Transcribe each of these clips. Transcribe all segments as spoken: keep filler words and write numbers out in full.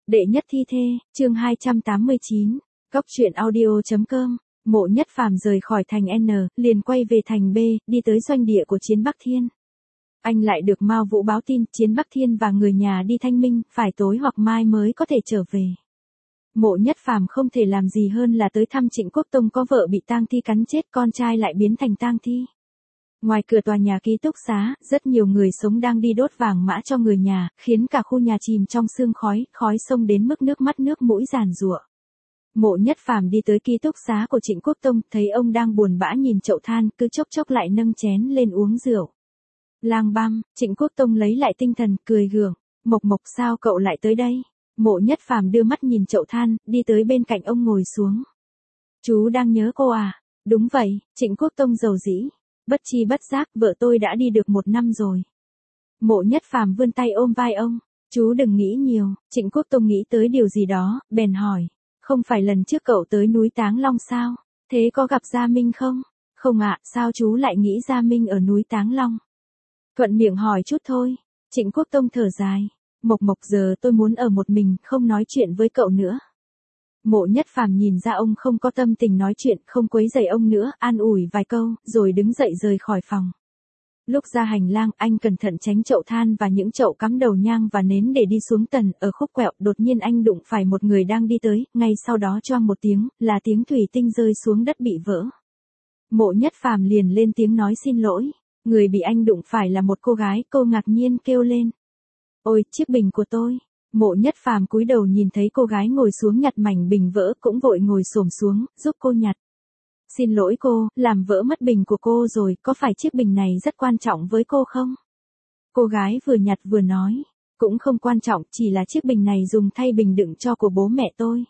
Đệ nhất thi thê, chương hai trăm tám mươi chín, Cóc truyện audio.com, Mộ Nhất Phàm rời khỏi thành N, liền quay về thành B, đi tới doanh địa của Chiến Bắc Thiên. Anh lại được Mao Vũ báo tin Chiến Bắc Thiên và người nhà đi thanh minh, phải tối hoặc mai mới có thể trở về. Mộ Nhất Phàm không thể làm gì hơn là tới thăm Trịnh Quốc Tông có vợ bị tang thi cắn chết, con trai lại biến thành tang thi. Ngoài cửa tòa nhà ký túc xá, rất nhiều người sống đang đi đốt vàng mã cho người nhà, khiến cả khu nhà chìm trong sương khói, khói xông đến mức nước mắt nước mũi giàn giụa. Mộ Nhất Phàm đi tới ký túc xá của Trịnh Quốc Tông, thấy ông đang buồn bã nhìn chậu than, cứ chốc chốc lại nâng chén lên uống rượu. Lang băm, Trịnh Quốc Tông lấy lại tinh thần, cười gượng, Mộc Mộc sao cậu lại tới đây? Mộ Nhất Phàm đưa mắt nhìn chậu than, đi tới bên cạnh ông ngồi xuống. Chú đang nhớ cô à? Đúng vậy, Trịnh Quốc Tông rầu rĩ. Bất chi bất giác, vợ tôi đã đi được một năm rồi. Mộ Nhất Phàm vươn tay ôm vai ông. Chú đừng nghĩ nhiều. Trịnh Quốc Tông nghĩ tới điều gì đó, bèn hỏi. Không phải lần trước cậu tới núi Táng Long sao? Thế có gặp Gia Minh không? Không ạ, sao chú lại nghĩ Gia Minh ở núi Táng Long? Thuận miệng hỏi chút thôi. Trịnh Quốc Tông thở dài. Mộc Mộc giờ tôi muốn ở một mình, không nói chuyện với cậu nữa. Mộ Nhất Phàm nhìn ra ông không có tâm tình nói chuyện, không quấy rầy ông nữa, an ủi vài câu, rồi đứng dậy rời khỏi phòng. Lúc ra hành lang, anh cẩn thận tránh chậu than và những chậu cắm đầu nhang và nến để đi xuống tầng, ở khúc quẹo, đột nhiên anh đụng phải một người đang đi tới, ngay sau đó choang một tiếng, là tiếng thủy tinh rơi xuống đất bị vỡ. Mộ Nhất Phàm liền lên tiếng nói xin lỗi, người bị anh đụng phải là một cô gái, cô ngạc nhiên kêu lên. Ôi, chiếc bình của tôi. Mộ Nhất Phàm cúi đầu nhìn thấy cô gái ngồi xuống nhặt mảnh bình vỡ, cũng vội ngồi xổm xuống, giúp cô nhặt. Xin lỗi cô, làm vỡ mất bình của cô rồi, có phải chiếc bình này rất quan trọng với cô không? Cô gái vừa nhặt vừa nói, cũng không quan trọng, chỉ là chiếc bình này dùng thay bình đựng cho của bố mẹ tôi.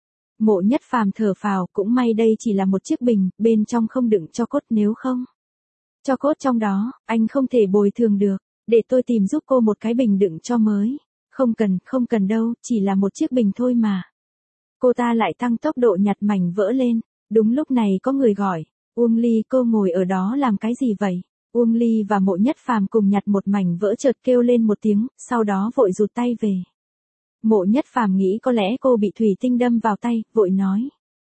Mộ Nhất Phàm thở phào, cũng may đây chỉ là một chiếc bình, bên trong không đựng tro cốt, nếu không. Tro cốt trong đó, anh không thể bồi thường được, để tôi tìm giúp cô một cái bình đựng cho mới. Không cần, không cần đâu, chỉ là một chiếc bình thôi mà. Cô ta lại tăng tốc độ nhặt mảnh vỡ lên. Đúng lúc này có người gọi, Uông Ly, cô ngồi ở đó làm cái gì vậy? Uông Ly và Mộ Nhất Phàm cùng nhặt một mảnh vỡ, chợt kêu lên một tiếng, sau đó vội rụt tay về. Mộ Nhất Phàm nghĩ có lẽ cô bị thủy tinh đâm vào tay, vội nói.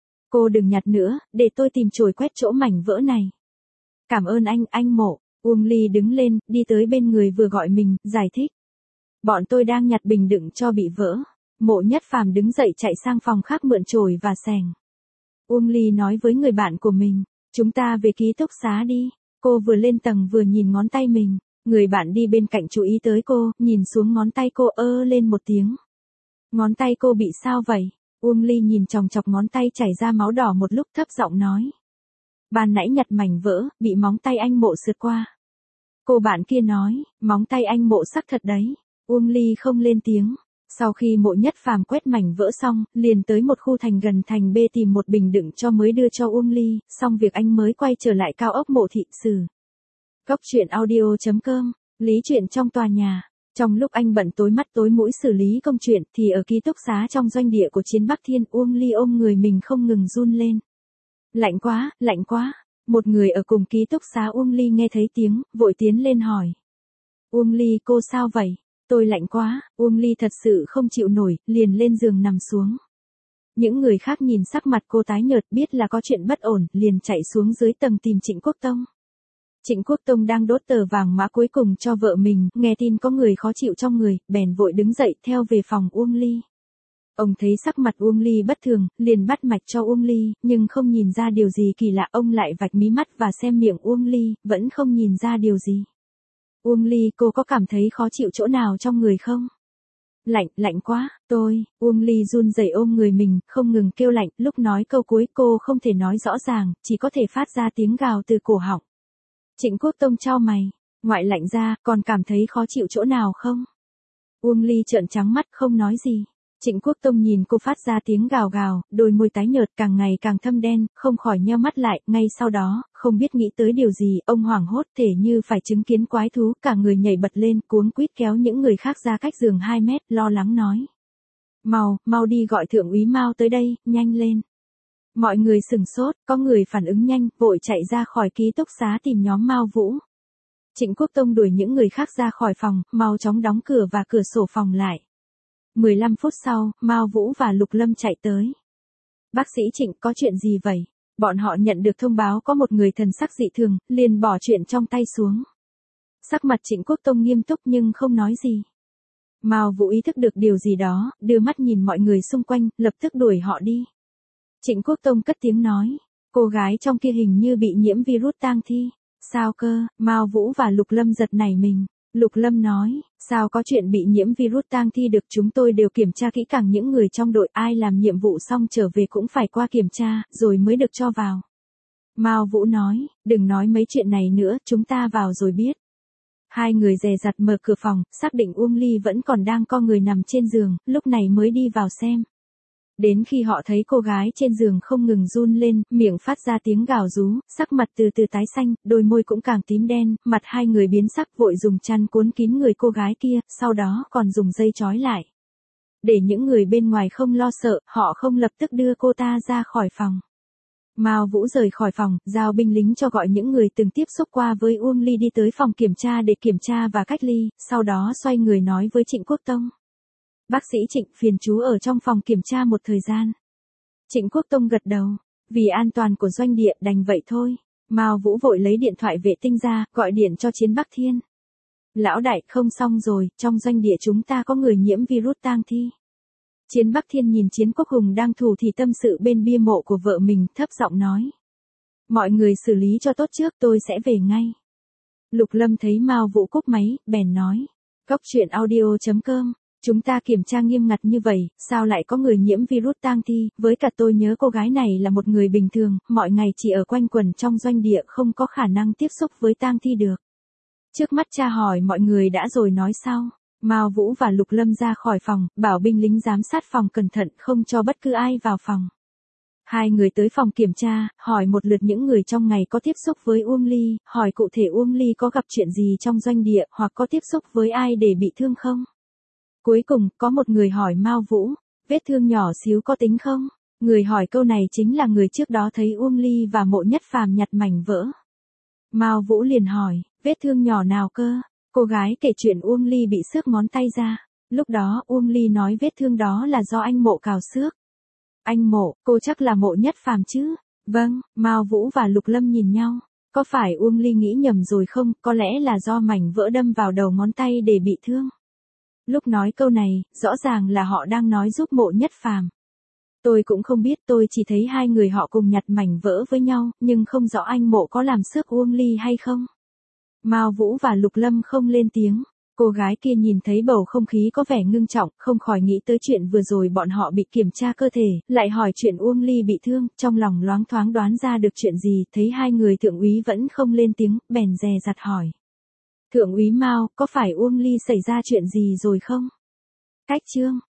Cô đừng nhặt nữa, để tôi tìm chổi quét chỗ mảnh vỡ này. Cảm ơn anh, anh Mộ. Uông Ly đứng lên, đi tới bên người vừa gọi mình, giải thích. Bọn tôi đang nhặt bình đựng cho bị vỡ. Mộ Nhất Phàm đứng dậy chạy sang phòng khác mượn chổi và xẻng. Uông Ly nói với người bạn của mình, chúng ta về ký túc xá đi. Cô vừa lên tầng vừa nhìn ngón tay mình. Người bạn đi bên cạnh chú ý tới cô, nhìn xuống ngón tay cô, ơ lên một tiếng. Ngón tay cô bị sao vậy? Uông Ly nhìn chòng chọc ngón tay chảy ra máu đỏ một lúc, thấp giọng nói. Ban nãy nhặt mảnh vỡ, bị móng tay anh Mộ sượt qua. Cô bạn kia nói, móng tay anh Mộ sắc thật đấy. Uông Ly không lên tiếng. Sau khi Mộ Nhất Phàm quét mảnh vỡ xong, liền tới một khu thành gần thành B tìm một bình đựng cho mới đưa cho Uông Ly, xong việc anh mới quay trở lại cao ốc Mộ Thị Sử. Cóc truyện audio.com, lý chuyện trong tòa nhà. Trong lúc anh bận tối mắt tối mũi xử lý công chuyện, thì ở ký túc xá trong doanh địa của Chiến Bắc Thiên, Uông Ly ôm người mình không ngừng run lên. Lạnh quá, lạnh quá. Một người ở cùng ký túc xá Uông Ly nghe thấy tiếng, vội tiến lên hỏi. Uông Ly, cô sao vậy? Tôi lạnh quá. Uông Ly thật sự không chịu nổi, liền lên giường nằm xuống. Những người khác nhìn sắc mặt cô tái nhợt, biết là có chuyện bất ổn, liền chạy xuống dưới tầng tìm Trịnh Quốc Tông. Trịnh Quốc Tông đang đốt tờ vàng mã cuối cùng cho vợ mình, nghe tin có người khó chịu trong người, bèn vội đứng dậy theo về phòng Uông Ly. Ông thấy sắc mặt Uông Ly bất thường, liền bắt mạch cho Uông Ly, nhưng không nhìn ra điều gì kỳ lạ, ông lại vạch mí mắt và xem miệng Uông Ly, vẫn không nhìn ra điều gì. Uông Ly, cô có cảm thấy khó chịu chỗ nào trong người không? Lạnh, lạnh quá, tôi. Uông Ly run rẩy ôm người mình, không ngừng kêu lạnh, lúc nói câu cuối cô không thể nói rõ ràng, chỉ có thể phát ra tiếng gào từ cổ họng. Trịnh Quốc Tông chau mày, ngoại lạnh ra, còn cảm thấy khó chịu chỗ nào không? Uông Ly trợn trắng mắt không nói gì. Trịnh Quốc Tông nhìn cô phát ra tiếng gào gào, đôi môi tái nhợt càng ngày càng thâm đen, không khỏi nheo mắt lại, ngay sau đó, không biết nghĩ tới điều gì, ông hoảng hốt thể như phải chứng kiến quái thú, cả người nhảy bật lên, cuống quýt kéo những người khác ra cách giường hai mét, lo lắng nói. Mau, mau đi gọi thượng úy Mao tới đây, nhanh lên. Mọi người sửng sốt, có người phản ứng nhanh, vội chạy ra khỏi ký túc xá tìm nhóm Mao Vũ. Trịnh Quốc Tông đuổi những người khác ra khỏi phòng, mau chóng đóng cửa và cửa sổ phòng lại. mười lăm phút sau, Mao Vũ và Lục Lâm chạy tới. Bác sĩ Trịnh, có chuyện gì vậy? Bọn họ nhận được thông báo có một người thần sắc dị thường, liền bỏ chuyện trong tay xuống. Sắc mặt Trịnh Quốc Tông nghiêm túc nhưng không nói gì. Mao Vũ ý thức được điều gì đó, đưa mắt nhìn mọi người xung quanh, lập tức đuổi họ đi. Trịnh Quốc Tông cất tiếng nói, cô gái trong kia hình như bị nhiễm virus tang thi. Sao cơ? Mao Vũ và Lục Lâm giật nảy mình. Lục Lâm nói, sao có chuyện bị nhiễm virus tang thi được, chúng tôi đều kiểm tra kỹ càng những người trong đội, ai làm nhiệm vụ xong trở về cũng phải qua kiểm tra, rồi mới được cho vào. Mao Vũ nói, đừng nói mấy chuyện này nữa, chúng ta vào rồi biết. Hai người dè dặt mở cửa phòng, xác định Uông Ly vẫn còn đang co người nằm trên giường, lúc này mới đi vào xem. Đến khi họ thấy cô gái trên giường không ngừng run lên, miệng phát ra tiếng gào rú, sắc mặt từ từ tái xanh, đôi môi cũng càng tím đen, mặt hai người biến sắc, vội dùng chăn cuốn kín người cô gái kia, sau đó còn dùng dây trói lại. Để những người bên ngoài không lo sợ, họ không lập tức đưa cô ta ra khỏi phòng. Mao Vũ rời khỏi phòng, giao binh lính cho gọi những người từng tiếp xúc qua với Uông Ly đi tới phòng kiểm tra để kiểm tra và cách ly, sau đó xoay người nói với Trịnh Quốc Tông. Bác sĩ Trịnh, phiền chú ở trong phòng kiểm tra một thời gian. Trịnh Quốc Tông gật đầu, vì an toàn của doanh địa đành vậy thôi. Mao Vũ vội lấy điện thoại vệ tinh ra, gọi điện cho Chiến Bắc Thiên. Lão đại, không xong rồi, trong doanh địa chúng ta có người nhiễm virus tang thi. Chiến Bắc Thiên nhìn Chiến Quốc Hùng đang thủ thì tâm sự bên bia mộ của vợ mình, thấp giọng nói. Mọi người xử lý cho tốt trước, tôi sẽ về ngay. Lục Lâm thấy Mao Vũ cúp máy, bèn nói. Cóc truyện audio chấm com, chúng ta kiểm tra nghiêm ngặt như vậy, sao lại có người nhiễm virus tang thi, với cả tôi nhớ cô gái này là một người bình thường, mọi ngày chỉ ở quanh quẩn trong doanh địa không có khả năng tiếp xúc với tang thi được. Trước mắt tra hỏi mọi người đã rồi nói sau. Mao Vũ và Lục Lâm ra khỏi phòng, bảo binh lính giám sát phòng cẩn thận không cho bất cứ ai vào phòng. Hai người tới phòng kiểm tra, hỏi một lượt những người trong ngày có tiếp xúc với Uông Ly, hỏi cụ thể Uông Ly có gặp chuyện gì trong doanh địa hoặc có tiếp xúc với ai để bị thương không. Cuối cùng, có một người hỏi Mao Vũ, vết thương nhỏ xíu có tính không? Người hỏi câu này chính là người trước đó thấy Uông Ly và Mộ Nhất Phàm nhặt mảnh vỡ. Mao Vũ liền hỏi, vết thương nhỏ nào cơ? Cô gái kể chuyện Uông Ly bị xước ngón tay ra. Lúc đó Uông Ly nói vết thương đó là do anh Mộ cào xước. Anh Mộ, cô chắc là Mộ Nhất Phàm chứ? Vâng, Mao Vũ và Lục Lâm nhìn nhau. Có phải Uông Ly nghĩ nhầm rồi không? Có lẽ là do mảnh vỡ đâm vào đầu ngón tay để bị thương. Lúc nói câu này, rõ ràng là họ đang nói giúp Mộ Nhất Phàm. Tôi cũng không biết, tôi chỉ thấy hai người họ cùng nhặt mảnh vỡ với nhau, nhưng không rõ anh Mộ có làm xước Uông Ly hay không. Mao Vũ và Lục Lâm không lên tiếng. Cô gái kia nhìn thấy bầu không khí có vẻ ngưng trọng, không khỏi nghĩ tới chuyện vừa rồi bọn họ bị kiểm tra cơ thể, lại hỏi chuyện Uông Ly bị thương, trong lòng loáng thoáng đoán ra được chuyện gì, thấy hai người thượng úy vẫn không lên tiếng, bèn dè dặt hỏi. Thượng úy Mao, có phải Uông Ly xảy ra chuyện gì rồi không? Cách chương